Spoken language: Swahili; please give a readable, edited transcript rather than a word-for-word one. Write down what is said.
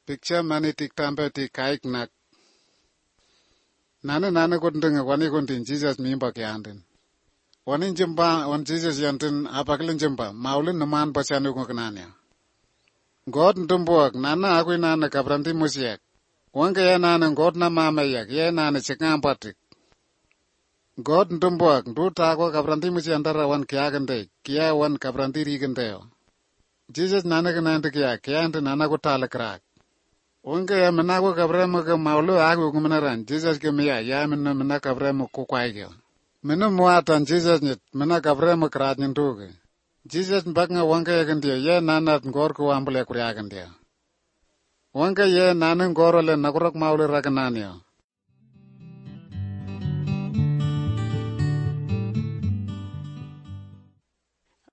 Picture mani tik tampe tik kaik nak. Nane kundeng wani kundin Jesus mimba kiandin. Wani jimba wan Jesus yantin apaklin jimba maulin naman pasanu kunanya. God ntumbuak nana aku nana kabranti musiak. Wanga ya nana God na mama yak ya nana cikang patik. God ntumbuak duta aku kabranti musiantara wan kiagende kia wan kabranti rigende. Jesus nana kenante kia ante nana ku talakrak. Wanga ya menaku kabremu ke maulu aku kumenaran Jesus ke miya ya mena kabremu ku kwaigyo. Mena muatan Jesus nyet mena kabremu krat nyentuke. Jesus mbaknga wanga ya kendia ya nanat ngor ku ambule kuriya kendia. Wanga ya nana ngoro le nakurak maulu rakananyo.